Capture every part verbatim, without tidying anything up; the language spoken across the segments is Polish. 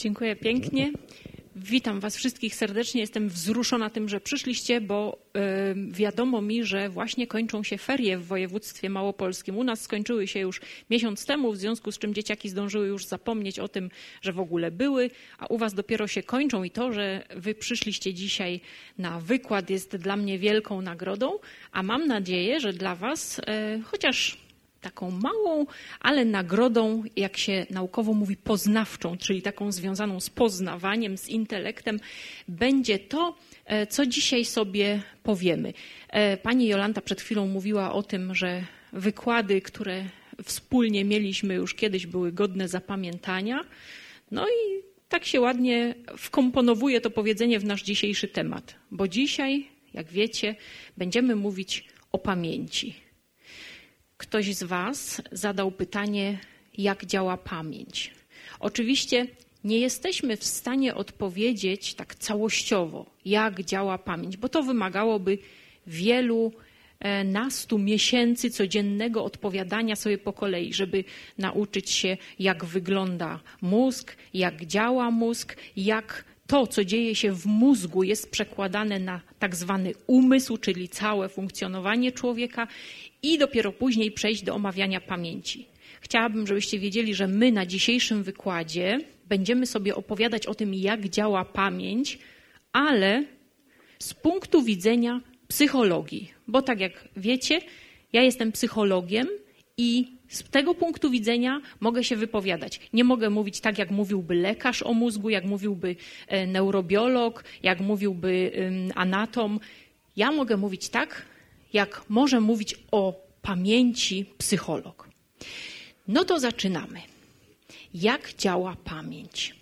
Dziękuję pięknie. Witam Was wszystkich serdecznie. Jestem wzruszona tym, że przyszliście, bo y, wiadomo mi, że właśnie kończą się ferie w województwie małopolskim. U nas skończyły się już miesiąc temu, w związku z czym dzieciaki zdążyły już zapomnieć o tym, że w ogóle były, a u Was dopiero się kończą i to, że Wy przyszliście dzisiaj na wykład jest dla mnie wielką nagrodą, a mam nadzieję, że dla Was, y, chociaż taką małą, ale nagrodą, jak się naukowo mówi, poznawczą, czyli taką związaną z poznawaniem, z intelektem, będzie to, co dzisiaj sobie powiemy. Pani Jolanta przed chwilą mówiła o tym, że wykłady, które wspólnie mieliśmy już kiedyś, były godne zapamiętania. No i tak się ładnie wkomponowuje to powiedzenie w nasz dzisiejszy temat, bo dzisiaj, jak wiecie, będziemy mówić o pamięci. Ktoś z Was zadał pytanie, jak działa pamięć. Oczywiście nie jesteśmy w stanie odpowiedzieć tak całościowo, jak działa pamięć, bo to wymagałoby wielu nastu miesięcy codziennego odpowiadania sobie po kolei, żeby nauczyć się, jak wygląda mózg, jak działa mózg, jak to, co dzieje się w mózgu, jest przekładane na tak zwany umysł, czyli całe funkcjonowanie człowieka i dopiero później przejść do omawiania pamięci. Chciałabym, żebyście wiedzieli, że my na dzisiejszym wykładzie będziemy sobie opowiadać o tym, jak działa pamięć, ale z punktu widzenia psychologii. Bo tak jak wiecie, ja jestem psychologiem i z tego punktu widzenia mogę się wypowiadać. Nie mogę mówić tak, jak mówiłby lekarz o mózgu, jak mówiłby neurobiolog, jak mówiłby anatom. Ja mogę mówić tak, jak może mówić o pamięci psycholog. No to zaczynamy. Jak działa pamięć?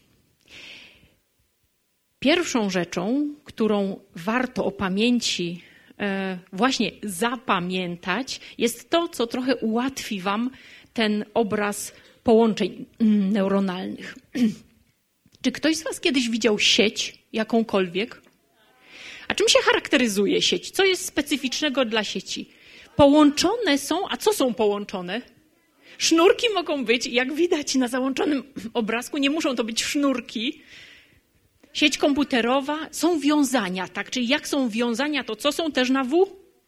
Pierwszą rzeczą, którą warto o pamięci właśnie zapamiętać, jest to, co trochę ułatwi Wam ten obraz połączeń neuronalnych. Czy ktoś z Was kiedyś widział sieć jakąkolwiek? A czym się charakteryzuje sieć? Co jest specyficznego dla sieci? Połączone są, a co są połączone? Sznurki mogą być, jak widać na załączonym obrazku, nie muszą to być sznurki. Sieć komputerowa, są wiązania, tak? Czyli jak są wiązania, to co są też na W?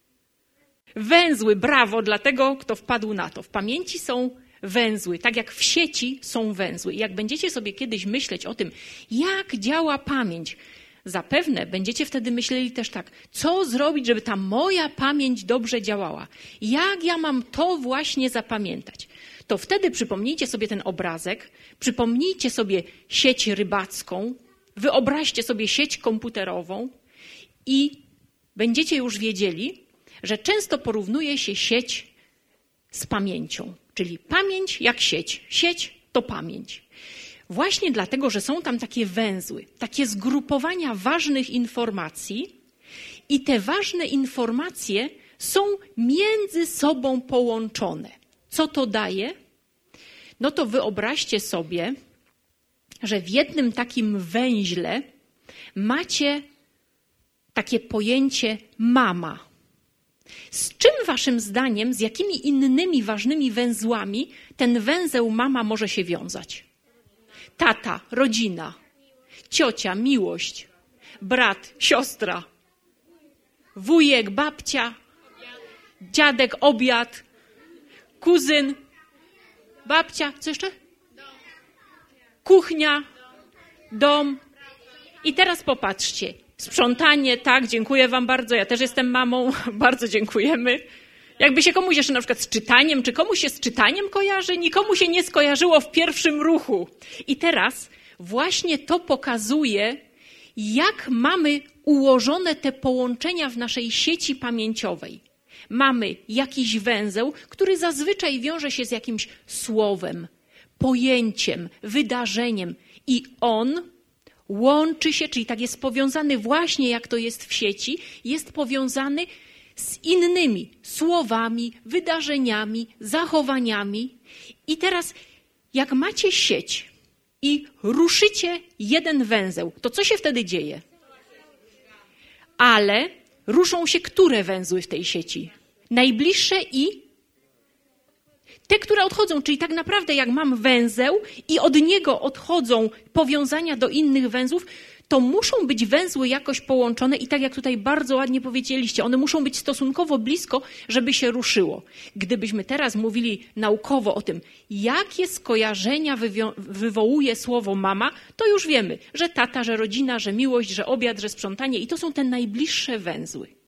Węzły, brawo dla tego, kto wpadł na to. W pamięci są węzły, tak jak w sieci są węzły. I jak będziecie sobie kiedyś myśleć o tym, jak działa pamięć, zapewne będziecie wtedy myśleli też tak, co zrobić, żeby ta moja pamięć dobrze działała? Jak ja mam to właśnie zapamiętać? To wtedy przypomnijcie sobie ten obrazek, przypomnijcie sobie sieć rybacką, wyobraźcie sobie sieć komputerową i będziecie już wiedzieli, że często porównuje się sieć z pamięcią. Czyli pamięć jak sieć. Sieć to pamięć. Właśnie dlatego, że są tam takie węzły, takie zgrupowania ważnych informacji i te ważne informacje są między sobą połączone. Co to daje? No to wyobraźcie sobie, że w jednym takim węźle macie takie pojęcie mama. Z czym waszym zdaniem, z jakimi innymi ważnymi węzłami ten węzeł mama może się wiązać? Tata, rodzina, ciocia, miłość, brat, siostra, wujek, babcia, dziadek, obiad, kuzyn, babcia, co jeszcze? Kuchnia, dom. I teraz popatrzcie. Sprzątanie, tak, dziękuję Wam bardzo. Ja też jestem mamą, bardzo dziękujemy. Jakby się komuś jeszcze na przykład z czytaniem, czy komuś się z czytaniem kojarzy? Nikomu się nie skojarzyło w pierwszym ruchu. I teraz właśnie to pokazuje, jak mamy ułożone te połączenia w naszej sieci pamięciowej. Mamy jakiś węzeł, który zazwyczaj wiąże się z jakimś słowem, pojęciem, wydarzeniem i on łączy się, czyli tak jest powiązany właśnie jak to jest w sieci, jest powiązany z innymi słowami, wydarzeniami, zachowaniami. I teraz jak macie sieć i ruszycie jeden węzeł, to co się wtedy dzieje? Ale ruszą się które węzły w tej sieci? Najbliższe i Te, które odchodzą, czyli tak naprawdę jak mam węzeł i od niego odchodzą powiązania do innych węzłów, to muszą być węzły jakoś połączone i tak jak tutaj bardzo ładnie powiedzieliście, one muszą być stosunkowo blisko, żeby się ruszyło. Gdybyśmy teraz mówili naukowo o tym, jakie skojarzenia wywołuje słowo mama, to już wiemy, że tata, że rodzina, że miłość, że obiad, że sprzątanie i to są te najbliższe węzły.